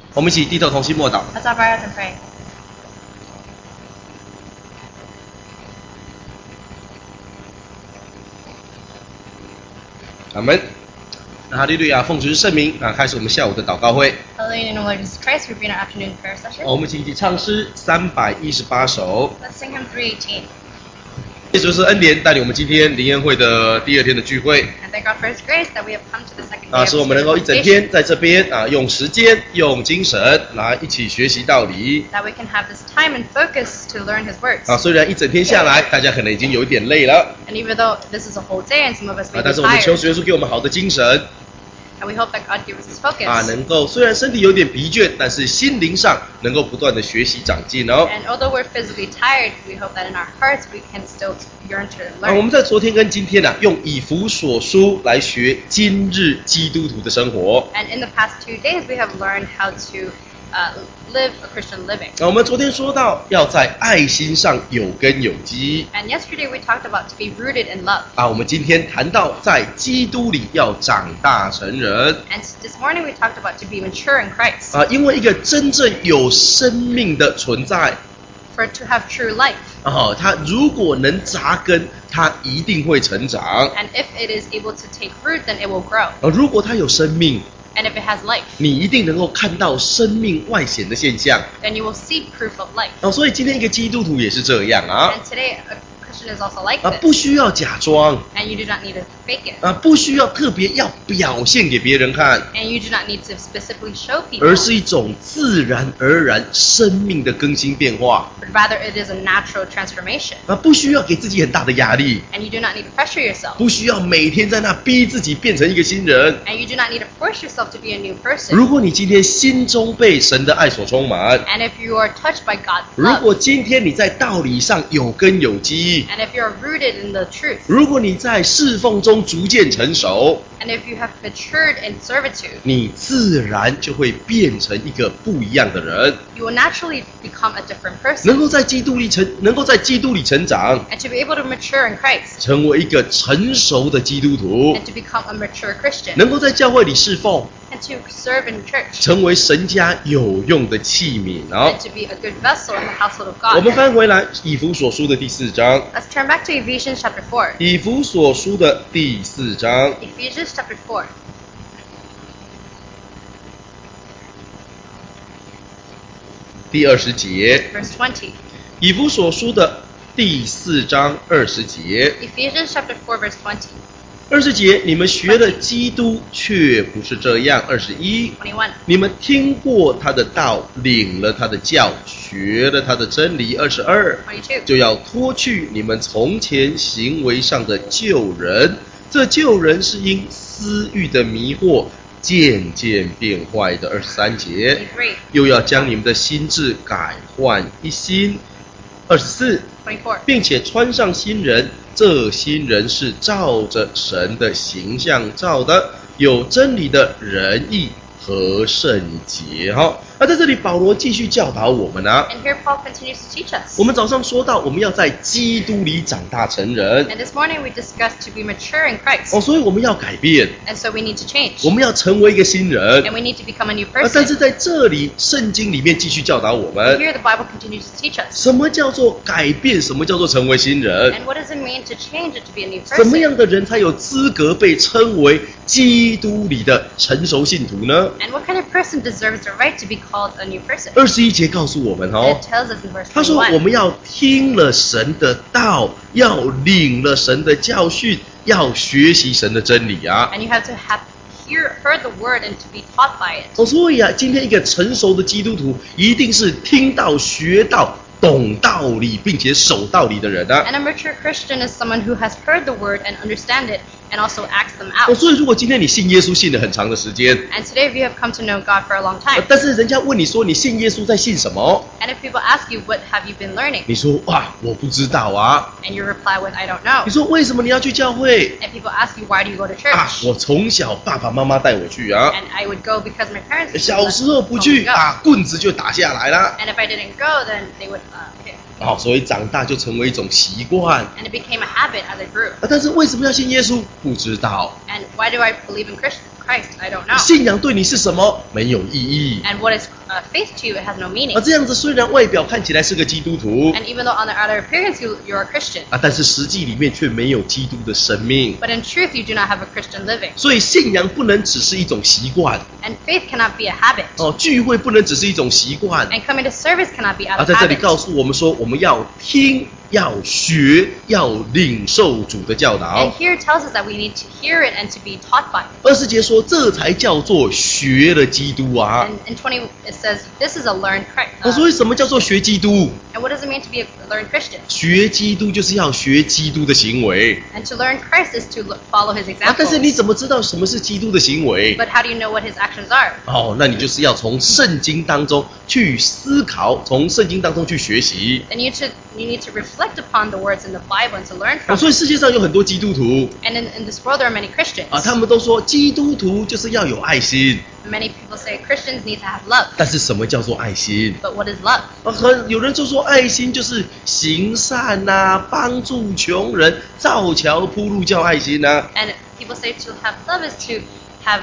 我们一起低头同心默祷。 Let's bow our heads and pray. 阿门。哈利路亚，奉主圣名开始我们下午的祷告会。 Hallelujah in the Lord Jesus Christ. We begin our afternoon prayer session. 我们一起唱诗318首。 Let's sing hymn 318. 这就是恩典带领我们今天灵恩会的第二天的聚会。 And thank God for His grace that we have come to the second day of 使我们能够一整天在这边用时间、用精神来一起学习道理。 That we can have this time and focus to learn His words. 虽然一整天下来，大家可能已经有一点累了。 And even though this is a whole day and some of us may be 但是我们求 tired. 主耶稣给我们好的精神。 And we hope that God gives us His focus. 能够虽然身体有点疲倦，但是心灵上能够不断的学习长进哦。 And although we're physically tired, we hope that in our hearts we can still yearn to 我 learn. 们在昨天跟今天用以弗所书来学今日基督徒的生活。 And in the past 2 days, we have learned how to live a Christian living. 我们昨天说到要在爱心上有根有基。 And yesterday we talked about to be rooted in love. 我们今天谈到在基督里要长大成人。 And this morning we talked about to be mature in Christ. 因为一个真正有生命的存在。 For to have true life. 它如果能扎根，它一定会成长。 And if it is able to take root, then it will grow. 如果它有生命。 And if it has life, 你一定能够看到生命外显的现象。 then you will see proof of life. 所以今天一个基督徒也是这样 And today a Christian is also like this. 不需要假装。 And you do not need to fake it. 不需要特别要表现给别人看。 And you do not need to specifically show people. 而是一种自然而然生命的更新变化。 But rather it is a natural transformation. 不需要给自己很大的压力。 And you do not need to pressure yourself. 不需要每天在那逼自己变成一个新人。 And you do not need to force yourself to be a new person. 如果你今天心中被神的爱所充满。 And if you are touched by God's love. 如果今天你在道理上有根有基。 And if you are rooted in the truth. 如果你在侍奉中逐渐成熟。 And if you have matured in servitude. 你自然就会变成一个不一样的人。 You will naturally become a different person. 能够在基督里成长。 And to be able to mature in Christ. 成为一个成熟的基督徒。 And to become a mature Christian. 能够在教会里侍奉。 And to serve in church. 成为神家有用的器皿。 And to be a good vessel in the household of God. 我们翻回来以弗所书的第4章。 Let's turn back to Ephesians chapter 4. 以弗所书的第4章。 Ephesians chapter 4. 第20节。 Verse 20. 以弗所书的第4章20节。 Ephesians chapter 4 verse 20. 20节，你们学了基督，却不是这样。21， 21. 你们听过他的道，领了他的教，学了他的真理。22， 22. 就要脱去你们从前行为上的旧人，这旧人是因私欲的迷惑渐渐变坏的。23节， 23. 又要将你们的心志改换一新。24， 24. 并且穿上新人，这新人是照着神的形象造的，有真理的仁义和圣洁。在这里保罗继续教导我们。 And here Paul continues to teach us. 我们早上说到我们要在基督里长大成人。 And this morning we discussed to be mature in Christ. 所以我们要改变。 And so we need to change. 我们要成为一个新人。 And we need to become a new 但是 person. 在这里圣经里面继续教导我 And 们， here the Bible continues to teach us. 什么叫做改变，什么叫做成为新人。 And what does it mean to change it to be a new 什么 person? 样的人才有资格被称为基督里的成熟信徒呢？ And what kind of person deserves the right to be called a new person? 21节告诉我们 And it tells us in verse 他说我 21. 们要听了神的道，要领了神的教训，要学习神的真理。 And you have to have heard the word and to be taught by it. 所以今天一个成熟的基督徒一定是听到学到懂道理并且守道理的人。 And a mature Christian is someone who has heard the word and understand it and also acts them out. 所以如果今天你信耶稣信了很长的时间， And today if you have come to know God for a long time, 但是人家问你说你信耶稣在信什么， and if people ask you, what have you been learning? 你说我不知道。 And you reply with, I don't know. 你说为什么你要去教会？ And people ask you, why do you go to church? 我从小爸爸妈妈带我去。 And I would go because my parents 小时候不 told 去 me to go. 棍子就打下来了。 And if I didn't go, then they would hit. 所以长大就成为一种习惯。 And it became a habit as I grew. 但是为什么要信耶稣？不知道。 And why do I believe in Christ? Christ? I don't know. 信仰对你是什么？没有意义。 And what is faith to you? It has no meaning. 这样子虽然外表看起来是个基督徒 And even though on the outer appearance you're a Christian, 但是实际里面却没有基督的生命。 but in truth you do not have a Christian living. 所以信仰不能只是一种习惯 And faith cannot be a habit. 聚会不能只是一种习惯 And coming to service cannot be out of 在这里 habit. 告诉我们说，我们要听、要学、要领受主的教 And 导。 here it tells us that we need to hear it and to be taught by it. 20节说，这才叫做学了基督啊。 And in 20 it says this is a learned Christ. 所以什么叫做学基督？ And what does it mean to be a learned Christian? 学基督就是要学基督的行为 And to learn Christ is to follow his 但是你 examples. 怎么知道什么是基督的行为？ But how do you know what his actions are? 那你就是要从圣经当中去思考，从圣经当中去学习。 Then you need to reflect upon the words in the Bible and to learn from 所以 it. 世界上有很多基督徒 And in this world there are many Christians. 他们都说基督徒就是要有爱心， Many people say Christians need to have love. 但是什么叫做爱心？ But what is love? 有人就说爱心就是行善帮助穷人、造桥铺路叫爱心 And people say to have love is to have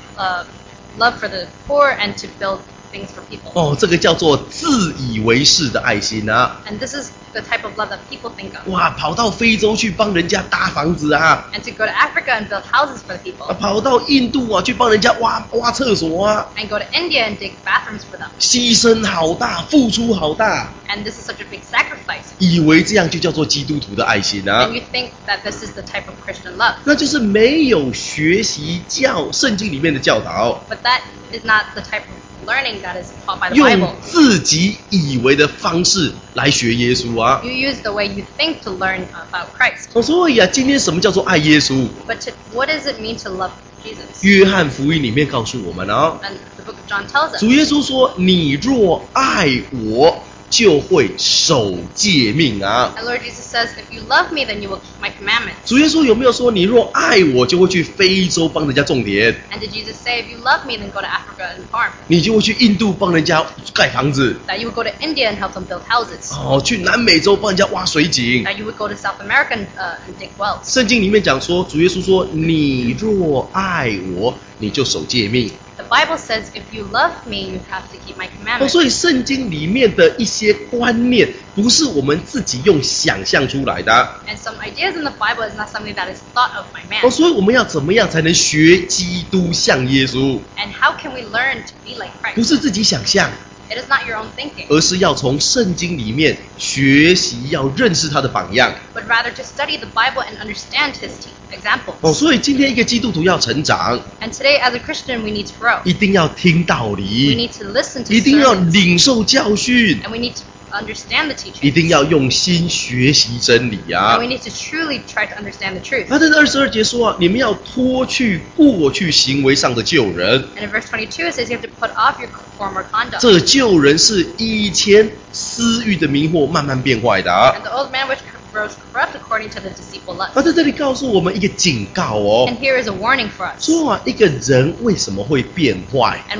love for the poor and to build things for people. 这个叫做自以为是的爱心 And this is the type of love that people think of. 跑到非洲去帮人家搭房子 And to go to Africa and build houses for the people. 跑到印度去帮人家挖厕所 And go to India and dig bathrooms for them. 牺牲好大，付出好大， And this is such a big sacrifice. 以为这样就叫做基督徒的爱心 And you think that this is the type of Christian love. 那就是没有学习圣经里面的教导， But that is not the type of learning that is taught by the 用 Bible. 自己以为的方式来学耶稣 You use the way you think to learn about Christ. 所以今天什么叫做爱耶稣？ But what does it mean to love Jesus? 约翰福音里面告诉我们 And the book of John tells us. 主耶稣说：“你若爱我，就会守诫命 And Lord Jesus says, if you love me, then you will keep my commandments. 主耶稣有没有说：“你若爱我，就会去非洲帮人家种田， And did Jesus say, if you love me, then go to Africa and farm? 你就会去印度帮人家盖房子， That you would go to India and help them build houses? 去南美洲帮人家挖水井。” That you would go to South America and dig wells? 圣经里面讲说，主耶稣说：“你若爱我，你就守诫命。” The Bible says, if you love me, you have to keep my commandments. 所以圣经里面的一些观念，不是我们自己用想象出来的。 And some ideas in the Bible is not something that is thought of by man. 所以我们要怎么样才能学基督像耶稣？ And how can we learn to be like 不 Christ? 是自己想象， It is not your own thinking, 而是要从圣经里面学习，要认识他的榜样。 but rather to study the Bible and understand his examples. 所以今天一个基督徒要成长， And today, as a Christian, we need to grow. 一定要听道 We 理， need to listen to 一定要 sermons, 领受教训， and we need to understand the 一 teachings. 定要用心学习真理 And we need to truly try to understand the truth. 在这22节说你们要脱去过去行为上的旧人。 And in verse 22, it says you have to put off your former conduct. 这旧人是以前私欲的迷惑慢慢变坏的 And the old man which grows corrupt according to the deceitful lust. 在这里告诉我们一个警告 And here is a warning for us. 说一个人为什么会变坏， And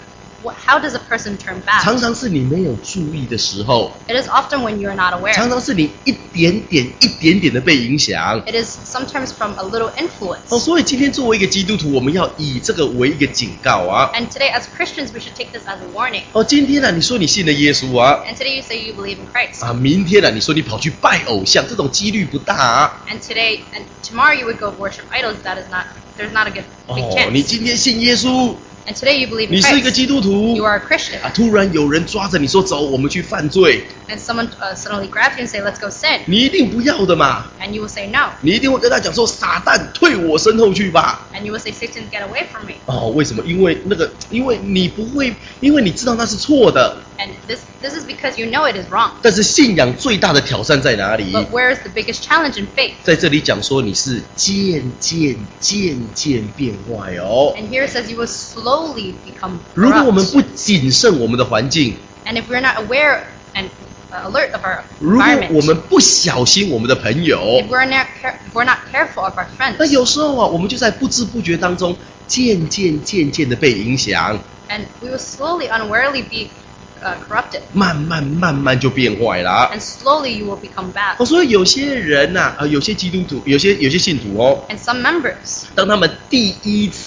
how does a person turn 常 bad? 常是你没有注意的时候， It is often when you're not 常 aware. 常是你一点点的被影响。 It is sometimes from a little influence. 所以今天作为一个基督徒，我们要以这个为一个警告 And today, as Christians, we should take this as a warning. 今天你说你信了耶稣 And today you say you believe in Christ. 明天你说你跑去拜偶像，这种几率不大 And tomorrow you would go worship idols. There's not a big 你 chance. 今天信耶稣， And today you believe 你 in 是一个 Christ. 基督徒 You are a Christian. 突然有人抓着你说走，我们去犯罪， And someone suddenly grabs you and say, let's go sin. 你一定不要的嘛， And you will say no. 你一定会跟他讲说撒旦退我身后去吧。 And you will say, Satan, get away from me. 为什么？因为你不会，因为你知道那是错的。 And this is because you know it is wrong. 但是信仰最大的挑战在哪里？ But where is the biggest challenge in faith? 在这里讲说你是渐渐变坏哦。 And here it says you will slowly become 如果我们 corrupt. 不谨慎我们的环境， And if we're not aware and alert of our 如果我 environment, 们不小心我们的朋友 if we're not careful of our 那 friends, 有时候我们就在不知不觉当中渐渐的被影响， and we will slowly, unawarely be corrupted. 慢慢就变坏了。 And slowly you will become bad. 所以有些人有些基督徒，有些信徒 And some members, 当他们第一次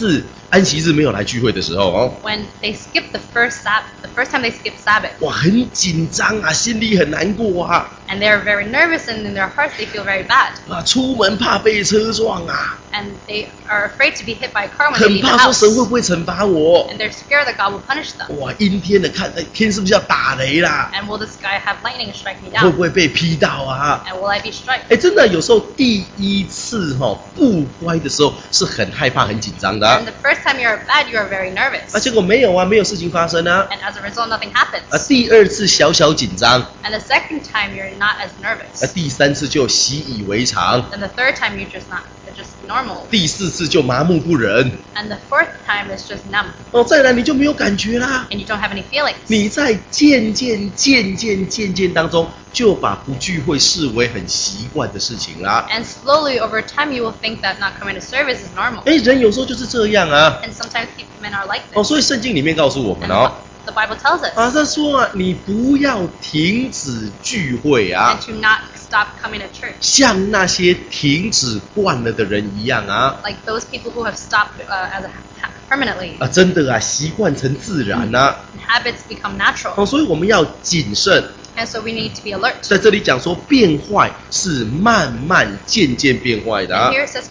安息日没有来聚会的时候哦， when they skip the first time they skip Sabbath, 哇，很紧张啊，心里很难过啊， and they're very nervous, and in their hearts they feel very bad, 啊，出门怕被车撞啊， and they are afraid to be hit by a car when they 很 leave the 怕说 house, 神会不会惩罚我？ and they're scared that God will punish them. 哇，阴天的看，天是不是要打雷啦？ And will the sky have lightning strike me 会 down? 不会被劈到啊？ And will I be struck? 哎，真的有时候第一次不乖的时候是很害怕、很紧张的 And the first time you're bad, you are very nervous. 结果没有啊，没有事情发生啊。 And as a result, nothing happens. 第二次小小紧张， And the second time, you're not as nervous. 第三次就习以为常， And the third time, you're just normal. 第四次就麻木不仁。 And the fourth time is just numb. 再来你就没有感觉啦。 And you don't have any feelings. 你在渐渐当中，就把不聚会视为很习惯的事情啦。 And slowly, over time, you will think that not coming to service is normal. 人有时候就是这样啊。 And sometimes men are like this. 所以圣经里面告诉我们 And the Bible tells us. 他说你不要停止聚会啊。 And to not stop coming to church. 像那些停止惯了的人一样啊。 Like those people who have stopped permanently. 真的啊，习惯成自然啊。 Habits become natural. 所以我们要谨慎。 And so we need to be alert. 在这里讲说变坏是慢慢渐渐变坏的 And here it says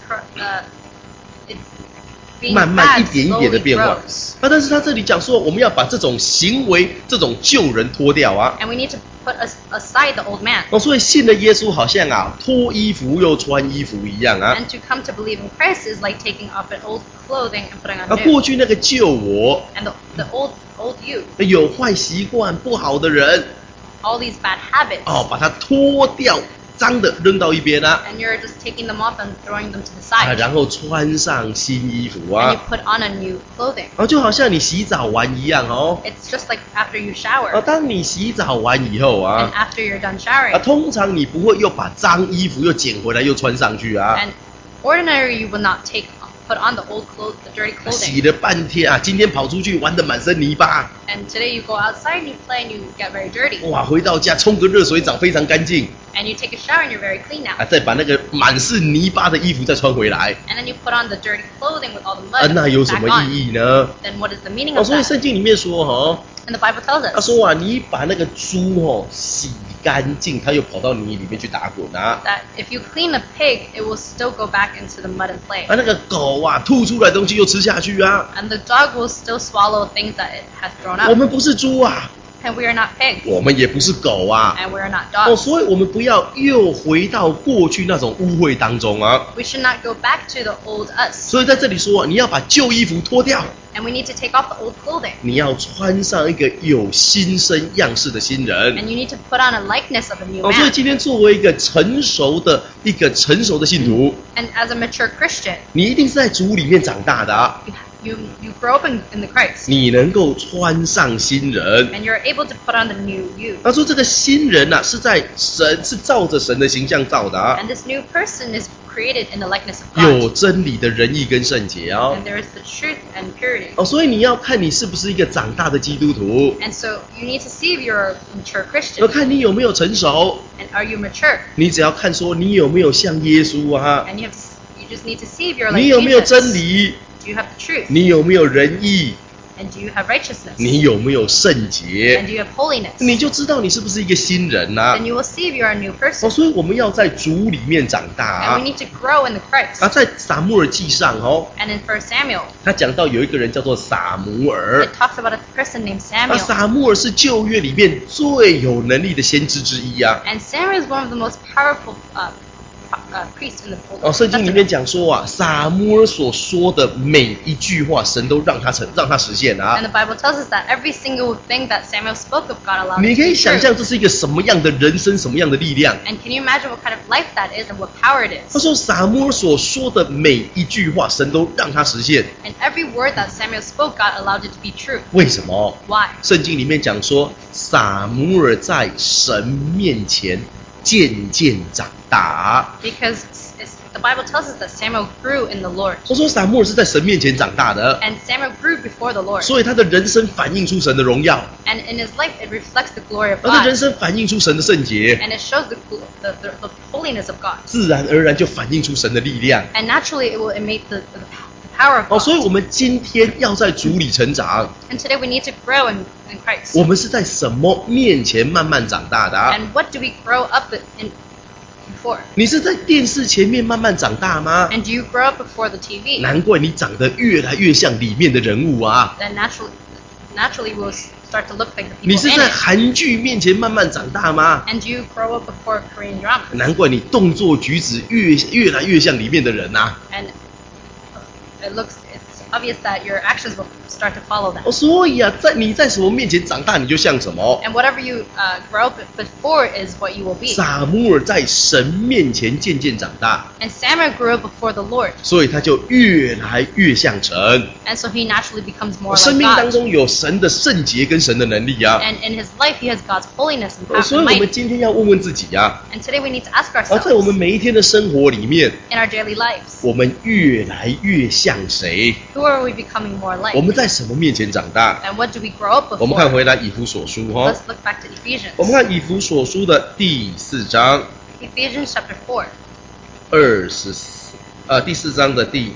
it's being 慢慢 bad 一点一点的 slowly 变坏 grows. 但是他这里讲说我们要把这种行为这种旧人脱掉啊。 And we need to put aside the old man. 所以信了耶稣好像脱衣服又穿衣服一样啊。 And to come to believe in Christ is like taking off an old clothing and putting on 过 new. 去那个旧我 And the old you, 有坏习惯不好的人 all these bad habits. 把它脱掉，脏的扔到一边啊。 And you're just taking them off and throwing them to the side. 然后穿上新衣服 And 啊 you。put on a new clothing. 就好像你洗澡完一样哦。 It's just like after you shower. 当你洗澡完以后 And after you're done showering. 通常你不会又把脏衣服又捡回来又穿上去啊。 And ordinarily you will not put on the dirty 洗 clothing. 了半天今天跑出去玩得满身泥巴， And today you go outside and you play and you get very dirty. 哇，回到家冲个热水澡非常干净， And you take a shower and you're very clean now. 再把那个满是泥巴的衣服再穿回来， And then you put on the dirty clothing with all the mud 那有什 back 么 on. 意义呢？ Then what is the meaning of 所以 that? 圣经里面说 And the Bible tells 他 us 说你把那个猪洗干净，它又跑到泥里面去打滚啊。 that if you clean a pig, it will still go back into the mud and play. 那个狗吐出来的东西又吃下去啊。 And the dog will still swallow things that it has thrown 我 up. 们不是猪啊， And we are not pigs. 我们也不是狗啊。 And we are not dogs. 所以我们不要又回到过去那种污秽当中啊。 We should not go back to the old us. 所以在这里说，你要把旧衣服脱掉， And we need to take off the old clothing. 你要穿上一个有新生样式的新人。 And you need to put on a likeness of a new 所以 man. 今天作为一个成熟的信徒， And as a mature Christian, 你一定是在主里面长大的啊。 you grow up in the Christ. 你能够穿上新人。 And you're able to put on the new you. 他说这个新人是照着神的形象造的啊， And this new person is created in the likeness of 有 God. 真理的仁义跟圣洁啊。 And there is the truth and purity. 所以你要看你是不是一个长大的基督徒， And so you need to see if you're a mature 要 Christian. 看你有没有成熟。 And are you mature? 你只要看说你有没有像耶稣啊， And you just need to see if you're like 你有没有真 Jesus. 理， Do you have the truth? 你有没有仁义， And do you have righteousness? 你有没有圣 And 洁， do you have holiness? 你就知道你是不是一个新人啊。 Then you will see if you're a new person. 所以我们要在主里面长大 And 啊 we。need to grow in the Christ. 在撒母耳记上 And in 1 Samuel, 他讲到有一个人叫做撒母耳 it，talks about a person named Samuel. 撒母耳是旧约里面最有能力的先知之一啊。 And Samuel is one of the most powerful priests in the Old 圣经里面 Testament. 讲说撒母耳所说的每一句话，神都让他实现 And 啊。 the Bible tells us that every single thing that Samuel spoke of, God allowed 你 it 可 to 以 be 想 true. 象这是一个什么样的人生，什么样的力量？ And can you imagine what kind of life that is and what power it 他 is? 说撒母耳所说的每一句话，神都让他实现。 And every word that Samuel spoke, God allowed it to be true. 为什么？ Why? 圣经里面讲说，撒母耳在神面前渐渐长大。 Because the Bible tells us that Samuel grew in the Lord. 他说撒母耳是在神面前长大的， And Samuel grew before the Lord. 所以他的人生反映出神的荣耀， And in his life, it reflects the glory of 他的人 God. 生反映出神的圣洁， And it shows the holiness of God. 自然而然就反映出神的力量。 And naturally, it will emit the power of 哦， God. 所以我们今天要在主里成长。 And today we need to grow in Christ. 我们是在什么面前慢慢长大的啊？ And what do we grow up in before? 你是在电视前面慢慢长大吗？ And do you grow up before the TV? 难怪你长得越来越像里面的人物啊！ Then naturally we'll start to look like the 你 people 是 in 在 it. 韩剧面前慢慢长大吗？ And do you grow up before Korean dramas? 难怪你动作举止越来越像里面的人啊！ And it's obvious that your actions will start to follow that. 哦，所以啊，你在什么面前长大，你就像什么。 And whatever you grow up before is what you will be. 撒母耳在神面前渐渐长大， And Samuel grew up before the Lord. 所以他就越来越像神。 And so he naturally becomes more 生 like 命当 God. 中有神的圣洁跟神的能力啊！ And in his life he has God's holiness and 哦， power 所以 and 我们 might. 今天要问问自己啊， And today we need to ask 在我们 ourselves 每一天的生活里面， in our daily lives, 我们越来越像谁？ who are we becoming more 我 like? 们在什么面前长大？ And what do we grow up 我们看 before? 回来以弗所书哈， Let's look back to Ephesians. 我们看以弗所书的第4章 Ephesians chapter 4, 第4章的第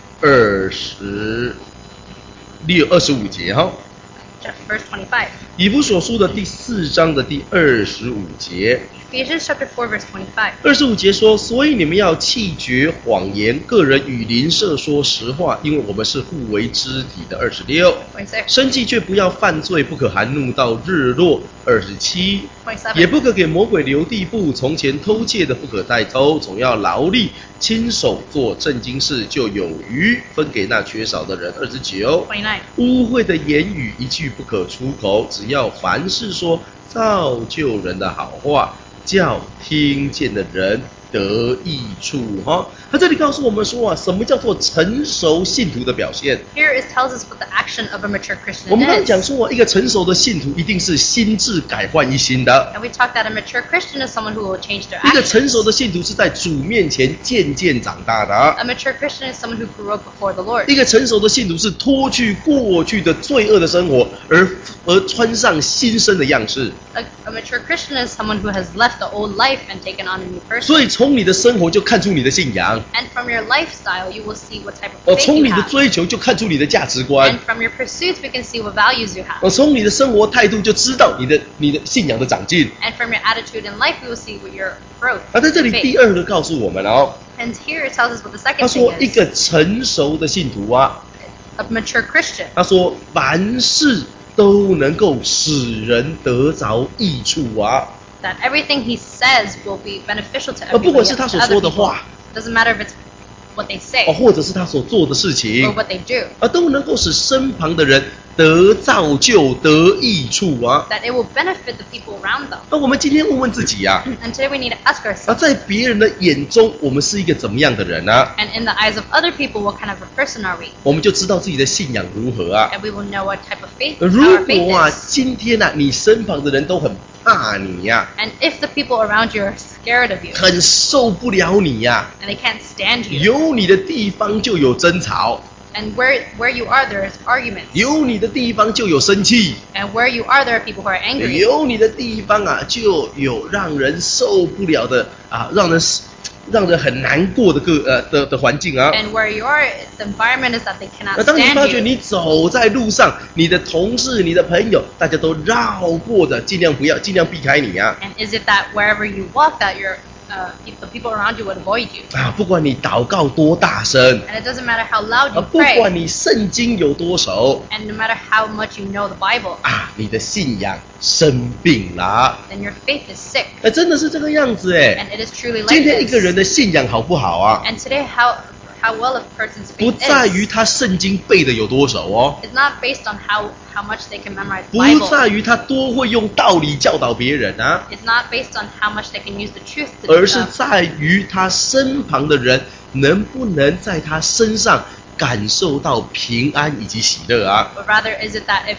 25节哈。 verse 25. 以弗所书的第4章的第25节。 Ephesians chapter 4, verse 25. 25节说，所以你们要弃绝谎言，个人与邻舍说实话，因为我们是互为肢体的。26， 26. 生气却不要犯罪，不可含怒到日落。27， 27. 也不可给魔鬼留地步，从前偷窃的不可再偷，总要劳力，亲手做正经事，就有余分给那缺少的人。29， 29. 污秽的言语一句不可出口，只要凡事说造就人的好话，叫听见的人得益处哈。他这里告诉我们说啊，什么叫做成熟信徒的表现？ Here it tells us what the action of a mature Christian 我们刚刚讲 is. 说啊，一个成熟的信徒一定是心智改换一新的。 And we talked that a mature Christian is someone who will change their 一个成熟 actions. 的信徒是在主面前渐渐长大的。 A mature Christian is someone who grew up before the Lord. 一个成熟的信徒是脱去过去的罪恶的生活，而穿上新生的样式。 A mature Christian is someone who has left the old life and taken on a new 所 person. 以从你的生活就看出你的信仰， And from your lifestyle, you will see what type of faith 从 you 你的 have. 追求就看出你的价值观 And，from your pursuits, we can see what values you have. 从你的生活态度就知道你的信仰的长进。 And from your attitude in life, we will see what your growth 在这里 in faith. 第二个告诉我们哦， And here it tells us what the 他 second 说 thing 一 is. 个成熟的信徒啊， A mature Christian. 他说凡事都能够使人得着益处啊。 That everything he says will be beneficial to 不管 everybody, 是他 to 所 other 说的 people. 话， Doesn't matter if it's what they say 或者是他所做的事情 or，what they do. 都能够使身旁的人得造就、得益处啊。 That it will benefit the people around them. 我们今天问问自己啊， And today we need to ask ourselves, 在别人的眼中，我们是一个怎么样的人呢？ and in the eyes of other people, what kind of a person are we? 我们就知道自己的信仰如何啊。 And we will know what type of faith 如 our faith 果啊， is. 今天啊，你身旁的人都很怕你呀、 And if the people around you are scared of you 很受不了你呀、 and they can't stand you, 有你的地方就有争吵， and where you are, there is arguments. 有你的地方就有生气， And where you are, there are people who are angry. 有你的地方啊，就有让人受不了的啊，让人很难过的环境啊。 And where you are, the environment is that they 那 cannot 当你发 stand 觉 you. 你走在路上，你的同事、你的朋友，大家都绕过的，尽量避开你啊。 And is it that wherever you walk, that the people around you would avoid you? 不管你祷告多大声， And it doesn't matter how loud you 不管 pray, 你圣经有多熟， and no matter how much you know the Bible, 你的信仰生病了。 then your faith is sick. 真的是这个样子哎。 And it is truly 今 like 天一个人 this. 的信仰好不好啊？ And today, how well a person's 不 faith 在于 is 他圣经背的有多熟哦， is not based on how much they can memorize the 不 Bible. 在于他多会用道理教导别人啊， It's not based on how much they can use the truth to 而是在于他身旁的人能不能在他身上感受到平安以及喜乐啊。 but rather is it that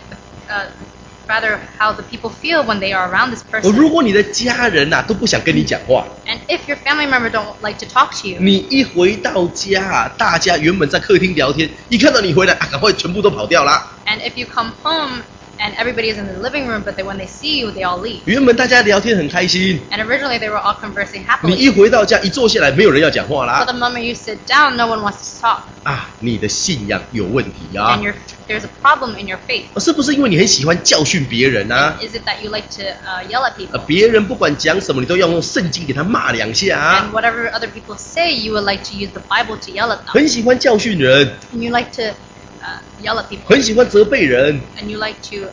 rather how the people feel when they are around this person. 如果你的家人都不想跟你讲话， And if your family member don't like to talk to you, 你一回到家大家原本在客厅聊天，一看到你回来赶快全部都跑掉啦。 and if you come home And everybody is in the living room, but when they see you, they all leave. 原本大家聊天很开心， And originally they were all conversing 你 happily. 一回到家一坐下来，没有人要讲话 But 啦 the moment you sit down, no one wants to talk. 啊，你的信仰有问题啊 And there's a problem in your faith. 是不是因为你很喜欢教训别人啊？ Is it that you like to yell at people? 别人不管讲什么，你都要用圣经给他骂两下啊 And whatever other people say, you would like to use the Bible to yell at them. 很喜欢教训人， And you like to yell at people. 很喜欢责备人 And you like to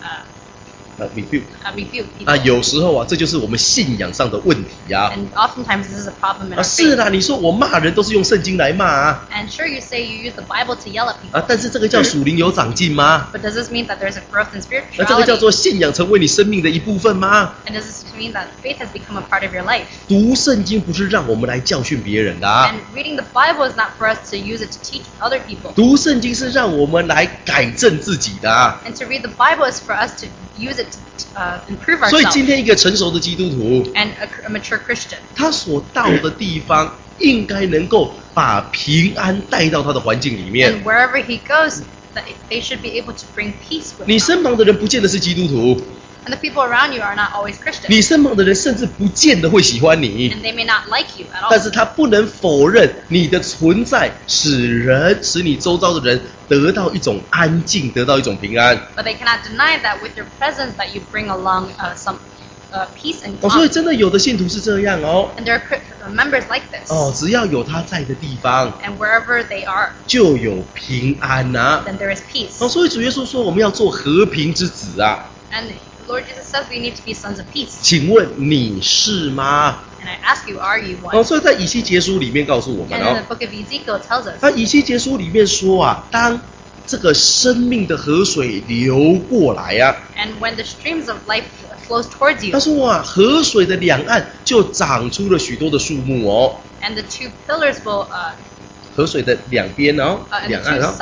review rebuke 啊， people. 有时候啊，这就是我们信仰上的问题啊 And oftentimes this is a problem in 啊， our 是 faith. 啦，你说我骂人都是用圣经来骂啊 And sure, you say you use the Bible to yell at people. 啊，但是这个叫属灵有长进吗？ But does this mean that there's a growth in 那这个叫 spirituality? 做信仰成为你生命的一部分吗？ And does this mean that faith has become a part of your life? 读圣经不是让我们来教训别人的啊， And reading the Bible is not for us to use it to teach other people. 读圣经是让我们来改正自己的啊。 And to read the Bible is for us to use it to improve 所以今 ourselves. 天一个成熟的基督徒， And a mature Christian, 他所到的地方应该能够把平安带到他的环境里面 and。wherever he goes, that they should be able to bring peace with 你 them. 身旁的人不见得是基督徒， And the people around you are not always Christian. 你身旁的人甚至不见得会喜欢你， And they may not like you at 但 all. 是他不能否认你的存在使你周遭的人得到一种安静，得到一种平安。 But they cannot deny that with your presence that you bring along some peace and 所以 calm. 真的有的信徒是这样哦， And there are members like this. 只要有他在的地方， And wherever they are, 就有平安呐、 then there is peace. 所以主耶稣说我们要做和平之子啊， And Lord Jesus says we need to be sons of peace. 请问你是吗？ And I ask you, are you one? 所以在以西结书里面告诉我们 And in the book of Ezekiel, it tells us 那以西结书里面说啊，当这个生命的河水流过来啊， and when the streams of life flows towards you, 他说啊，河水的两岸就长出了许多的树木哦， and the two pillars will, 河水的两边哦， and the 两岸 two 哦，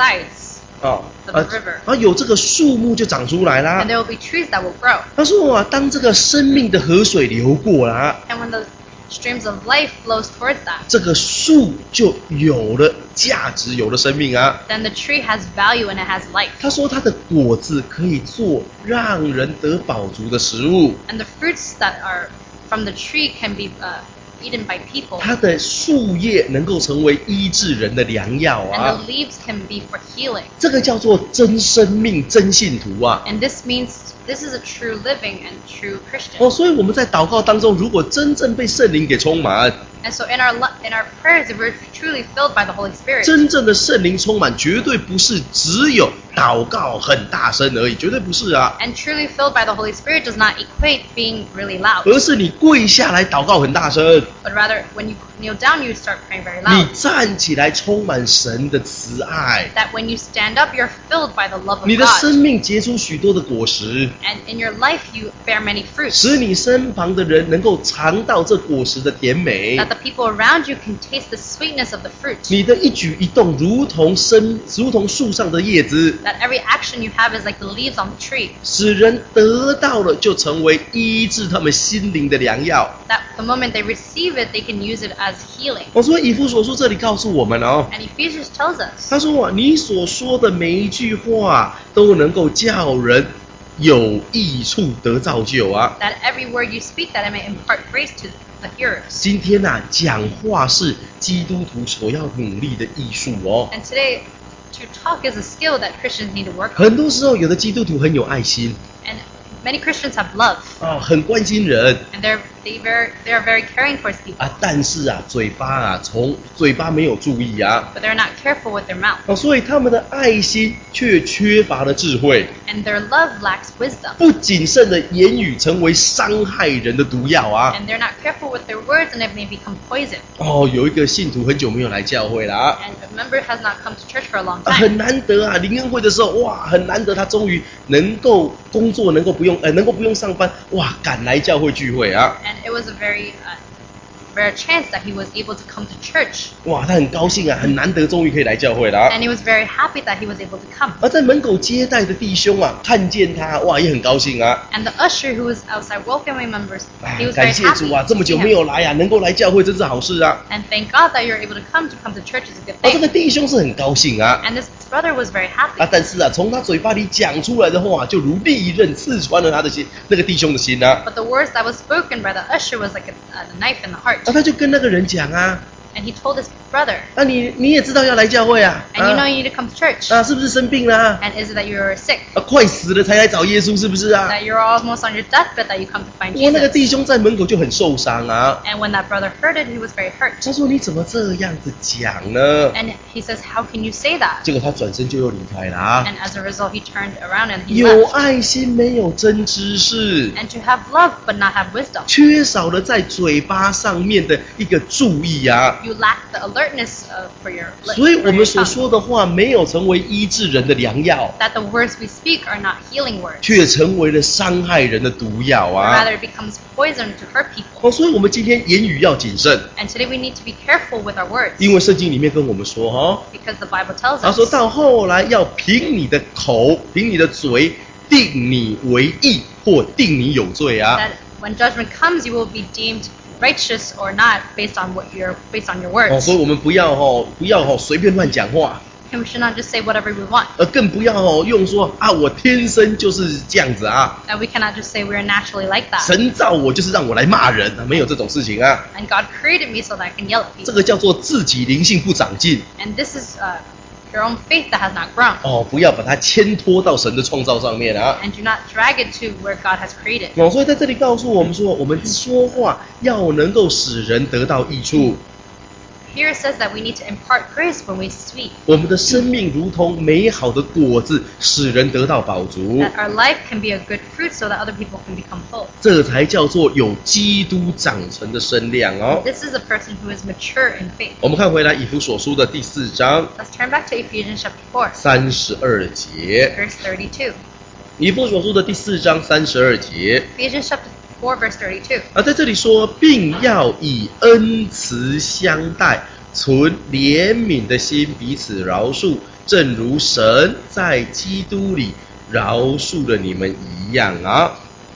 sides, of the river. 有这个树木就长出来啦 and。there will be trees that will grow. 他说啊，当这个生命的河水流过啦， And when the streams of life flows towards that, 这个树就有了价值，有了生命啊。 then the tree has value and it has life. 他说它的果子可以做让人得饱足的食物， And the fruits that are from the tree can be eaten by people. 它的树叶能够成为医治人的良药 And 啊。 the leaves can be for healing. 这个叫做真生命、真信徒啊。 And this means this is a true living and true Christian. 所以我们在祷告当中，如果真正被圣灵给充满， And so in our prayers, if we're truly filled by the Holy Spirit, 真正的圣灵充满，绝对不是只有祷告很大声而已，绝对不是啊， and truly filled by the Holy Spirit does not equate being really loud, 而是你跪下来祷告很大声， but rather when you kneel down, you start praying very 你 loud. 站起来充满神的慈爱， That when you stand up, you're filled by the love of 你的生 God. 命结出许多的果实， And in your life, you bear many fruits. 使你身旁的人能够尝到这果实的甜美。 That the people around you can taste the sweetness of the fruit. 你的一举一动如同树上的叶子， That every action you have is like the leaves on the tree. 使人得到了就成为医治他们心灵的良药。 That the moment they receive it, they can use it as healing. 所以以弗所书这里告诉我们哦， And Ephesians tells us 他说啊，你所说的每一句话都能够叫人有益处得造就啊。 that every word you speak, that it may impart grace to the hearers. 今天讲话是基督徒所要努力的艺术哦。 And today, to talk is a skill that Christians need to work on. 很多时候，有的基督徒很有爱心 And many Christians have love, 很关心人 and they are very caring towards people, 但是嘴巴没有注意啊。 but they're not careful with their mouth. 所以他们的爱心却缺乏了智慧， And their love lacks wisdom. 不谨慎的言语成为伤害人的毒药啊。 And they're not careful with their words, and it may become poison. 有一个信徒很久没有来教会了啊。 And a member has not come to church for a long time. 很难得啊，灵恩会的时候，哇，很难得，他终于能够工作，能够不用上班，哇，赶来教会聚会啊。 And it was a very rare chance that he was able to come to church. 哇，他很高兴啊，很难得终于可以来教会了啊。 And he was very happy that he was able to come. 而在门口接待的弟兄啊，看见他，哇，也很高兴啊。 And the usher who was outside welcoming members, 啊 he was 感 very 谢 happy 主啊， to 这么 see 久没 him. 有来啊，能够来教会真是好事啊。 And thank God that you're able to come to church is a good 而这个 thing. 弟兄是很高兴啊。 And this brother was very happy. 啊，但是啊，从他嘴巴里讲出来的话，就如利刃刺穿了他的心，那个弟兄的心啊。 But the words that was spoken by the usher was like a knife in the heart. 啊，他就跟那个人讲啊， And he told his brother, 啊你也知道要来教会啊， and you know you need to come to church. 啊是不是生病了啊？ And is it that you're sick? 啊快死了才来找耶稣是不是啊？ That you're almost on your deathbed that you come to find 哇，那个 Jesus? 弟兄在门口就很受伤啊。 And when that brother heard it, he was very hurt. 他说你怎么这样子讲呢？ And he says, how can you say that? 结果他转身就又离开了啊。 And as a result, he turned around and he 有 left. 爱心没有真知识， And to have love but not have wisdom. 缺少了在嘴巴上面的一个注意啊。 You lack the alertness for your lips. 所以我 for 们 your 所 tongue. 说的话没有成为医治人的良药， That the words we speak are not healing words. 却成为了伤害人的毒药 But 啊。 rather it becomes poison to hurt people. 哦，所以我们今天言语要谨慎， And today we need to be careful with our words. 因为圣经里面跟我们说哈， Because the Bible tells 他 us 说到后来要凭你的口，凭你的嘴定你为义或定你有罪啊。 that when judgment comes, you will be deemed righteous or not based on your 哦， words. 所以我们不要随便乱讲话。 And we should not just say whatever we want. 更不要用说啊，我天生就是这样子啊， And we cannot just say we're naturally like that. 神造我就是让我来骂人啊，没有这种事情啊， And God created me so that I can yell at 这 people. 个叫做自己灵性不长进 And this is your own faith that has not grown. 哦，不要把它牵拖到神的创造上面啊。 And do not drag it to where God has created. 哦，所以在这里告诉我们说，我们说话要能够使人得到益处， Here it says that we need to impart grace when we speak. 我们的生命如同美好的果子，使人得到饱足， That our life can be a good fruit so that other people can become full. 这才叫做有基督长成的身量哦。 This is a person who is mature in faith. 我们看回来以弗所书的第4章 Let's turn back to Ephesians chapter 4, 32节。 verse 32. 以弗所书的第4章32节 Ephesians chapter 4, verse 32. 啊，在这里说，并要以恩慈相待，存怜悯的心，彼此饶恕，正如神在基督里饶恕了你们一样啊。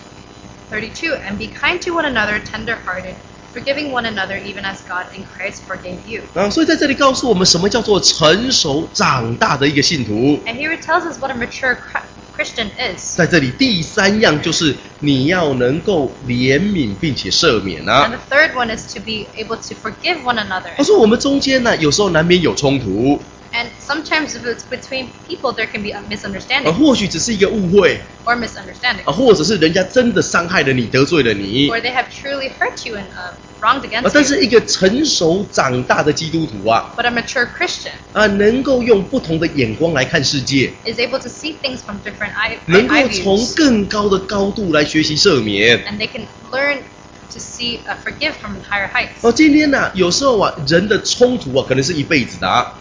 32. And be kind to one another, tender-hearted, forgiving one another even as God in Christ forgave you. 啊，所以在这里告诉我们什么叫做成熟长大的一个信徒。 And here it tells us what a mature Christian is. 在这里第3样就是你要能够怜悯并且赦免 And 啊。 the third one is to be able to forgive one another. 他说我们中间呢，有时候难免有冲突， And sometimes if it's between people, there can be a 啊， misunderstanding 或许只是一个误会， or misunderstanding. 啊，或者是人家真的伤害了你，得罪了你， Or they have truly hurt you and wronged 啊， against 但是 you. 一个成熟长大的基督徒啊， But a mature Christian 啊，能够用不同的眼光来看世界， is able to see things from different eye 能够从 views. 更高的高度来学习赦免。 And they can learn to see, forgive from higher heights. 哦，今天呢，有时候啊，人的冲突啊，可能是一辈子的啊，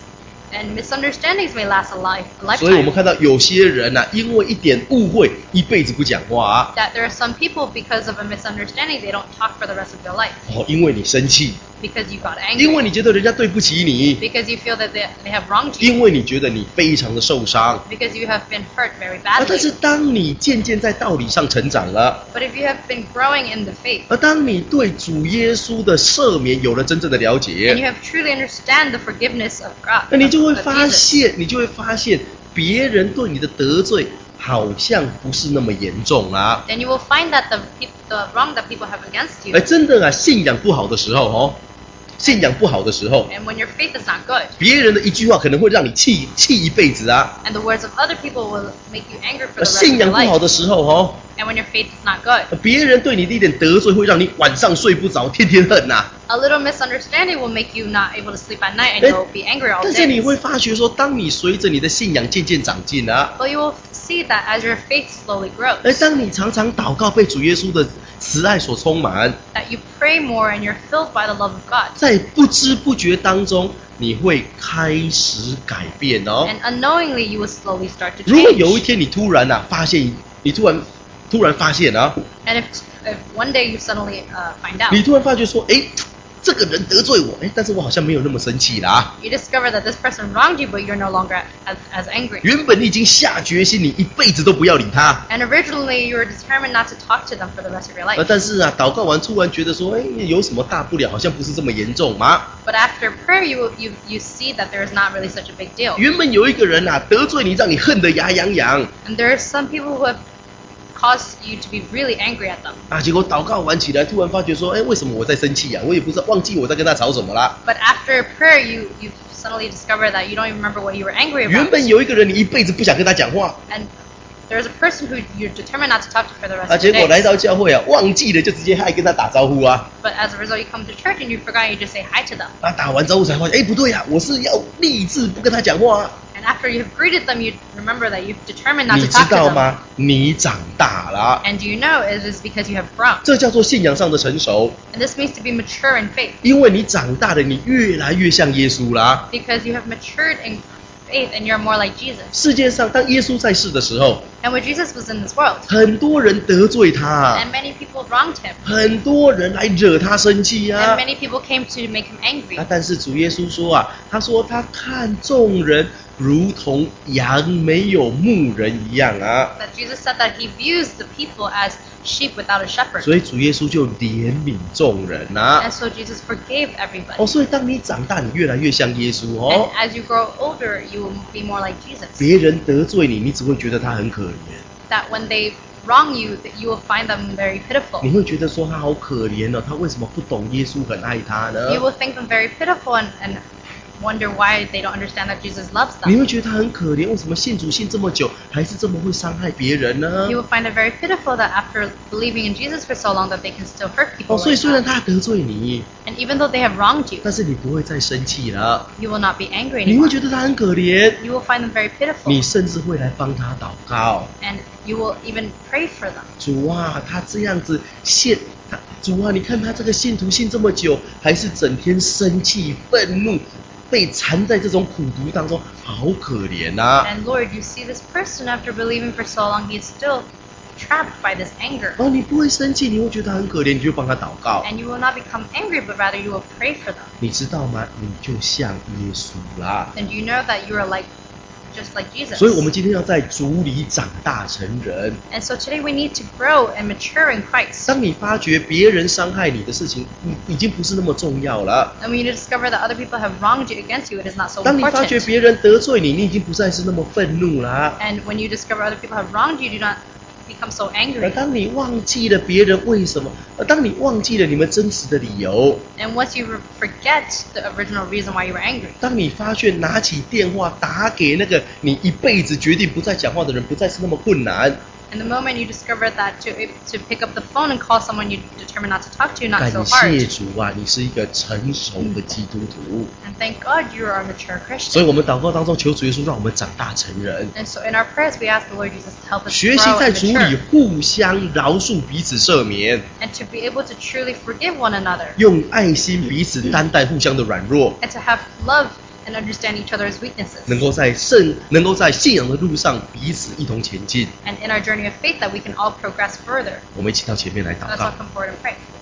And misunderstandings may last a 所以我们 lifetime. 看到有些人啊，因为一点误会，一辈子不讲话啊。 That there are some people, because of a misunderstanding, they don't talk for the rest of their life. 哦，因为你生气， Because you got 因为 angry. 你觉得人家对不起你， Because you feel that they have wronged you. 因为你觉得你非常的受伤。 Because you have been hurt very 啊，但是 badly. 当你渐渐在道理上成长了， But if you have been growing in the faith, 而当你对主耶稣的赦免有了真正的了 and 解， you have truly understand the forgiveness of God, 那你就会 of 发 Jesus, 现，别人对你的得罪好像不是那么严重啊。 then you will find that the wrong that people have against 哎， you, 真的啊，信仰不好的时候哦，信仰不好的时候， and when your faith is not good, 别人的一句话可能会让你气一辈子啊。 and the words of other people will make you angry for the rest of 信 your 仰不好 life, 的时候哦， and when your faith is not good, 别人对你的一点得罪会让你晚上睡不着，天天恨呐、 a little misunderstanding will make you not able to sleep at night, and Eh, you'll be angry all 但是你 day. 会发觉说，当你随着你的信仰渐渐长进啊， But you will see that as your faith slowly 而 grows, 当你常常祷告被主耶稣的慈爱所充满， that you pray more and you're filled by the love of God. 在不知不觉当中，你会开始改变哦。 And unknowingly, you will slowly start to 如果有一 change. 天你突然发现，你突然发现啊， And if one day you suddenly find out 你突然发觉说，哎， 这个人得罪我，但是我好像没有那么生气啦。 You discover that this person wronged you, but you're no longer as angry. 原本你已经下决心，你一辈子都不要理他。 And originally you were determined not to talk to them for the rest of your life. 但是啊，祷告完突然觉得说，有什么大不了，好像不是这么严重嘛。 But after prayer, you see that there is not really such a big deal. 原本有一个人啊得罪你，让你恨得牙痒痒。 And there are some people who have caused you to be really angry at them. 结果祷告完起来，突然发觉说，为什么我在生气啊？我也不知道，忘记我在跟他吵什么啦。 But after prayer, you suddenly discover that you don't even remember what you were angry about. 原本有一个人，你一辈子不想跟他讲话。 And there's a person who you're determined not to talk to for the rest of the 结果 day. 来到教会啊，忘记了就直接嗨跟他打招呼啊。 But as a result, you come to church and you forgot, you just say hi to them. 打完招呼才发现，不对啊，我是要立志不跟他讲话啊。 And after you've greeted them, you remember that you've determined not 你 to 知 talk to 道 them. 吗？你长大了。 And you know it is because you have grown. 这叫做信仰上的成熟。 And this means to be mature in faith. 因为你长大了，你越来越像耶稣啦。 Because you have matured in faith and you're more like Jesus. 世界上，当耶稣在世的时候， And when Jesus was in this world, 很多人得罪他， and many people wronged him, 很多人来惹他生气 and 啊。 many people came to make him angry. 但是主耶稣说啊，他说他看众人如同羊没有牧人一样啊。 That Jesus said that he views the people as sheep without a shepherd. 所以主耶稣就怜悯众人啊。 And so Jesus forgave everybody. 所以当你长大，你越来越像耶稣 And as you grow older, you will be more like Jesus. 别人得罪你，你只会觉得他很可怜。 That when they wrong you, that you will find them very pitiful. 你会觉得说他好可怜哦，他为什么不懂耶稣很爱他呢？ You will think them very pitiful and wonder why they don't understand that Jesus loves 你 them. 会觉得他很可怜，为什么信主信这么久，还是这么会伤害别人呢？ You will find it very pitiful that after believing in Jesus for so long that they can still hurt people. 所以 Like 虽然 that. 他得罪你， And even though they have wronged you, 但是你不会再生气了， you will not be angry 你会 anymore. 觉得他很可怜， You will find them very 你 pitiful. 甚至会来帮他祷告。 And you will even pray for them. 主啊，他这样子主啊，你看他这个信徒信这么久，还是整天生气愤怒，被缠在这种苦毒当中，好可怜啊！ And Lord, you see this person after believing for so long, he's still trapped by this anger. 你不会生气，你会觉得他很可怜，你就帮他祷告。 And you will not become angry, but rather you will pray for them. 你知道吗？你就像耶稣啦。 And you know that you are just like Jesus. 所以我们今天要在主里长大成人。 And so today we need to grow and mature in Christ. 当你发觉别人伤害你的事情，已经不是那么重要了。 And when you discover that other people have wronged you against you, it is not so 当你发觉 important. 别人得罪你，你已经不再是那么愤怒啦。 And when you discover other people have wronged you, do not become so angry. 当你忘记了别人为什么，当你忘记了你们真实的理由， And once you forget the original reason why you were angry, 当你发现拿起电话打给那个你一辈子决定不再讲话的人，不再是那么困难。 and the moment you discover that to pick up the phone and call someone you determine not to talk to, not 感 so 谢 hard. 主啊，你是一个成熟的基督徒。 And thank God you are a mature 所以 Christian. 我们祷告当中求主耶稣让我们长大成人， And so in our prayers, we ask the Lord Jesus to help us 学习 grow 在 and 主里 mature, 互相饶恕，彼此赦免， and to be able to truly forgive one another, 用爱心彼此担待互相的软弱， and to have love and understand each other's weaknesses. 能够在信仰的路上彼此一同前进。 And in our journey of faith, that we can all progress further. 我们一起到前面来祷 Let's 告 all。come forward and pray.